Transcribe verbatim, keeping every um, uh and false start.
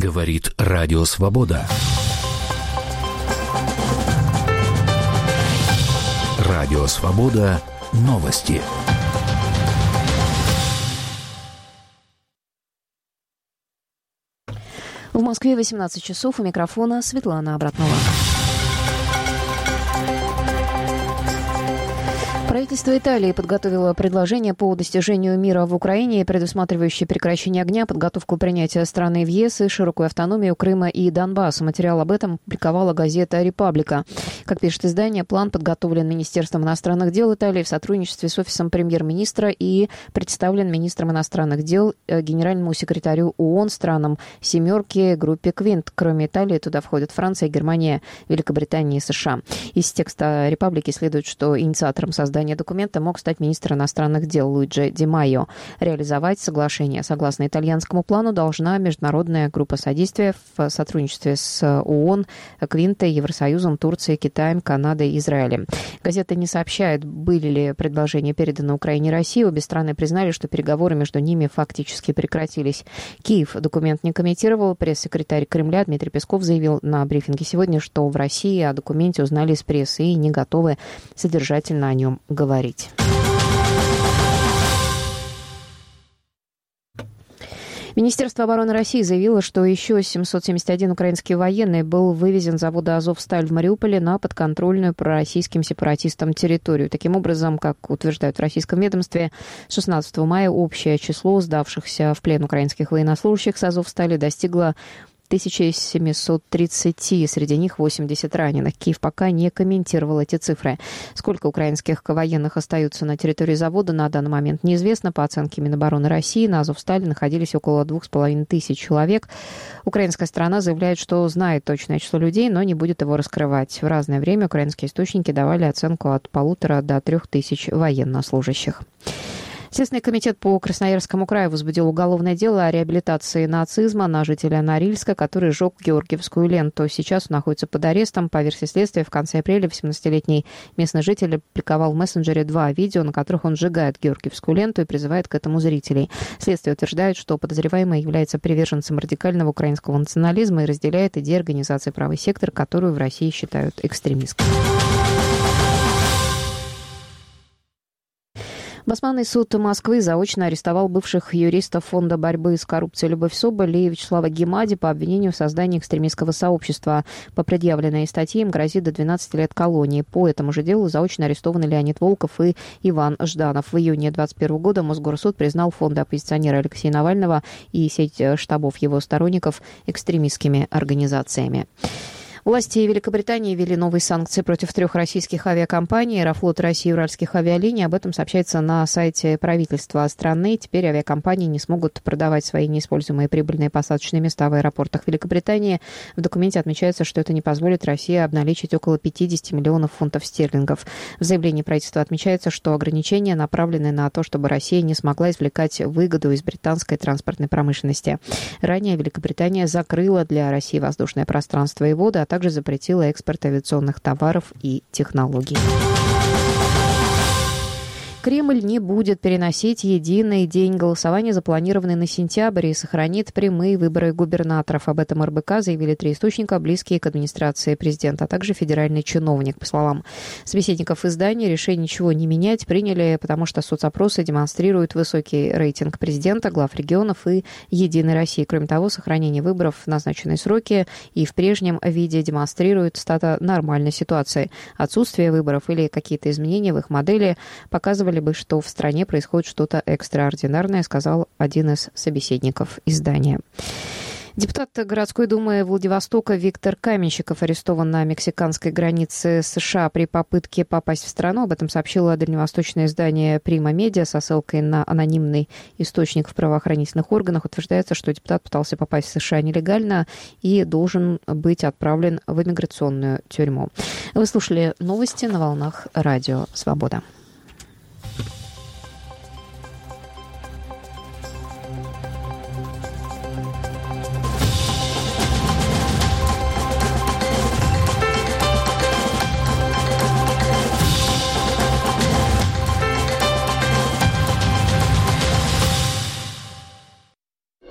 Говорит Радио Свобода. Радио Свобода. Новости. В Москве восемнадцать часов. У микрофона Светлана Обратнова. Правительство Италии подготовило предложение по достижению мира в Украине, предусматривающее прекращение огня, подготовку принятия страны в ЕС и широкую автономию Крыма и Донбасса. Материал об этом публиковала газета «Репаблика». Как пишет издание, план подготовлен Министерством иностранных дел Италии в сотрудничестве с офисом премьер-министра и представлен министром иностранных дел генеральному секретарю ООН странам «семерки» группе «Квинт». Кроме Италии, туда входят Франция, Германия, Великобритания и США. Из текста «Репаблики» следует, что инициатором создания документа мог стать министр иностранных дел Луиджи Ди Майо. Реализовать соглашение согласно итальянскому плану должна международная группа содействия в сотрудничестве с ООН, Квинтой, Евросоюзом, Турцией, Китаем, Канадой и Израилем. Газета не сообщает, были ли предложения переданы Украине и России. Обе страны признали, что переговоры между ними фактически прекратились. Киев документ не комментировал. Пресс-секретарь Кремля Дмитрий Песков заявил на брифинге сегодня, что в России о документе узнали из прессы и не готовы содержательно о нем говорить. Министерство обороны России заявило, что еще семьсот семьдесят один украинский военный был вывезен с завода «Азовсталь» в Мариуполе на подконтрольную пророссийским сепаратистам территорию. Таким образом, как утверждают в российском ведомстве, с шестнадцатого мая общее число сдавшихся в плен украинских военнослужащих с «Азовстали» достигло тысяча семьсот тридцать, среди них восемьдесят раненых. Киев пока не комментировал эти цифры. Сколько украинских военных остаются на территории завода, на данный момент неизвестно. По оценке Минобороны России, на «Азовстале» находились около двух с половиной тысяч человек. Украинская сторона заявляет, что знает точное число людей, но не будет его раскрывать. В разное время украинские источники давали оценку от полутора до трех тысяч военнослужащих. Следственный комитет по Красноярскому краю возбудил уголовное дело о реабилитации нацизма на жителя Норильска, который сжег георгиевскую ленту. Сейчас он находится под арестом. По версии следствия, в конце апреля восемнадцатилетний местный житель опубликовал в мессенджере два видео, на которых он сжигает георгиевскую ленту и призывает к этому зрителей. Следствие утверждает, что подозреваемый является приверженцем радикального украинского национализма и разделяет идеи организации «Правый сектор», которую в России считают экстремистской. Басманный суд Москвы заочно арестовал бывших юристов Фонда борьбы с коррупцией «Любовь Соболь» и Вячеслава Гемади по обвинению в создании экстремистского сообщества. По предъявленной статье им грозит до двенадцати лет колонии. По этому же делу заочно арестованы Леонид Волков и Иван Жданов. В июне две тысячи двадцать первого года Мосгорсуд признал фонды оппозиционера Алексея Навального и сеть штабов его сторонников экстремистскими организациями. Власти Великобритании ввели новые санкции против трех российских авиакомпаний: «Аэрофлот России» и «Уральских авиалиний». Об этом сообщается на сайте правительства страны. Теперь авиакомпании не смогут продавать свои неиспользуемые прибыльные посадочные места в аэропортах Великобритании. В документе отмечается, что это не позволит России обналичить около пятьдесят миллионов фунтов стерлингов. В заявлении правительства отмечается, что ограничения направлены на то, чтобы Россия не смогла извлекать выгоду из британской транспортной промышленности. Ранее Великобритания закрыла для России воздушное пространство и воды, а также запретила экспорт авиационных товаров и технологий. Кремль не будет переносить единый день голосования, запланированный на сентябрь, и сохранит прямые выборы губернаторов. Об этом эр бэ ка заявили три источника, близкие к администрации президента, а также федеральный чиновник. По словам собеседников издания, решение ничего не менять приняли, потому что соцопросы демонстрируют высокий рейтинг президента, глав регионов и «Единой России». Кроме того, сохранение выборов в назначенные сроки и в прежнем виде демонстрирует стата нормальной ситуации. Отсутствие выборов или какие-то изменения в их модели показывали бы, что в стране происходит что-то экстраординарное, сказал один из собеседников издания. Депутат городской думы Владивостока Виктор Каменщиков арестован на мексиканской границе США при попытке попасть в страну. Об этом сообщило дальневосточное издание «Прима Медиа» со ссылкой на анонимный источник в правоохранительных органах. Утверждается, что депутат пытался попасть в США нелегально и должен быть отправлен в иммиграционную тюрьму. Вы слушали новости на волнах Радио Свобода.